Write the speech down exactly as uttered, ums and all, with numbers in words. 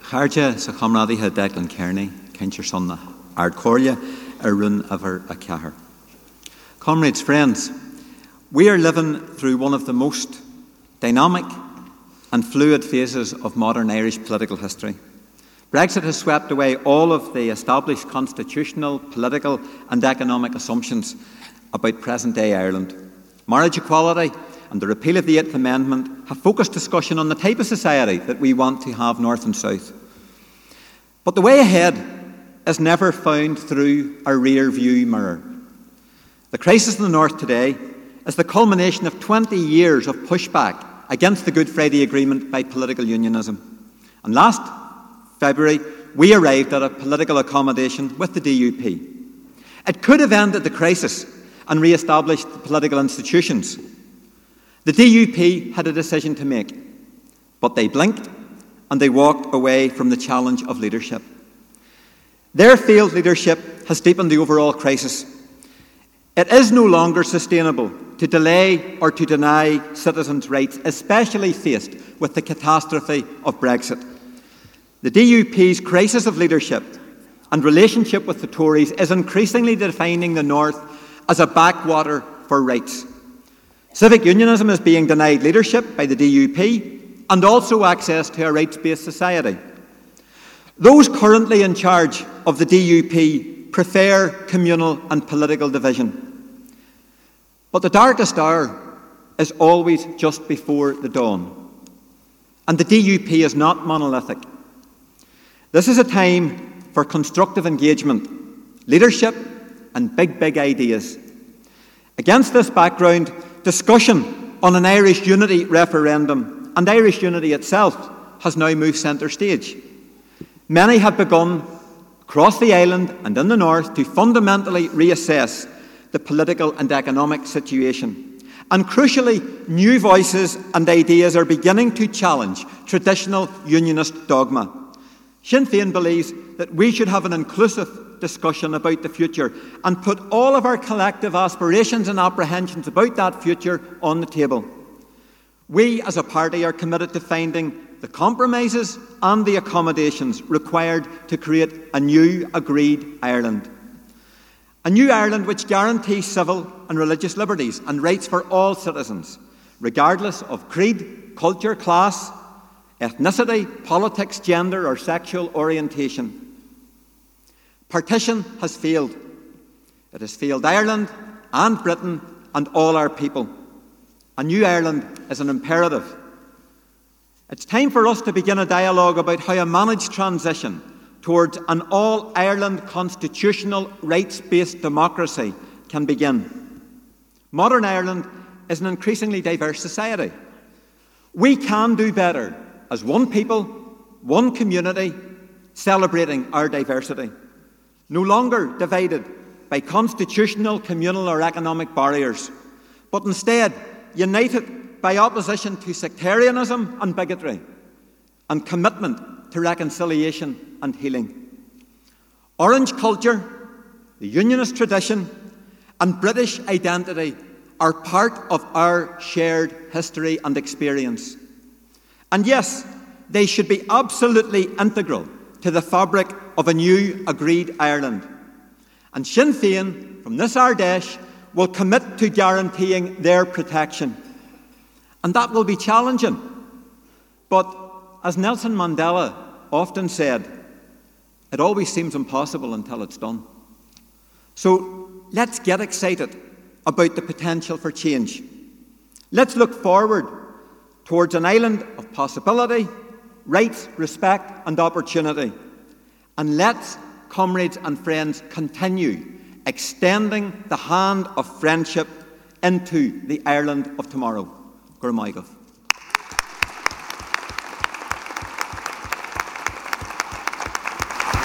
Charja sa chamradi ha Declan Kearney, Kincher Sonna, Ardcorlia, Arun Aver Akahar. Comrades, friends, we are living through one of the most dynamic and fluid phases of modern Irish political history. Brexit has swept away all of the established constitutional, political and economic assumptions about present-day Ireland. Marriage equality and the repeal of the Eighth Amendment have focused discussion on the type of society that we want to have north and south. But the way ahead is never found through a rear-view mirror. The crisis in the north today is the culmination of twenty years of pushback against the Good Friday Agreement by political unionism. And last February, we arrived at a political accommodation with the D U P. It could have ended the crisis and re-established the political institutions. The D U P had a decision to make, but they blinked and they walked away from the challenge of leadership. Their failed leadership has deepened the overall crisis. It is no longer sustainable to delay or to deny citizens' rights, especially faced with the catastrophe of Brexit. The D U P's crisis of leadership and relationship with the Tories is increasingly defining the North as a backwater for rights. Civic unionism is being denied leadership by the D U P and also access to a rights-based society. Those currently in charge of the D U P prefer communal and political division. But the darkest hour is always just before the dawn. And the D U P is not monolithic. This is a time for constructive engagement, leadership and big, big ideas. Against this background, discussion on an Irish unity referendum and Irish unity itself has now moved centre stage. Many have begun across the island and in the north to fundamentally reassess the political and economic situation. And crucially, new voices and ideas are beginning to challenge traditional unionist dogma. Sinn Féin believes that we should have an inclusive discussion about the future and put all of our collective aspirations and apprehensions about that future on the table. We as a party are committed to finding the compromises and the accommodations required to create a new agreed Ireland. A new Ireland which guarantees civil and religious liberties and rights for all citizens, regardless of creed, culture, class, ethnicity, politics, gender or sexual orientation. Partition has failed. It has failed Ireland and Britain and all our people. A new Ireland is an imperative. It's time for us to begin a dialogue about how a managed transition towards an all-Ireland constitutional rights-based democracy can begin. Modern Ireland is an increasingly diverse society. We can do better as one people, one community, celebrating our diversity. No longer divided by constitutional, communal or economic barriers, but instead united by opposition to sectarianism and bigotry, and commitment to reconciliation and healing. Orange culture, the unionist tradition, and British identity are part of our shared history and experience. And yes, they should be absolutely integral to the fabric of a new agreed Ireland. And Sinn Féin, from this Ardèche, will commit to guaranteeing their protection. And that will be challenging. But as Nelson Mandela often said, it always seems impossible until it's done. So let's get excited about the potential for change. Let's look forward towards an island of possibility, rights, respect and opportunity. And let's, comrades and friends, continue extending the hand of friendship into the Ireland of tomorrow. Gurmaigov.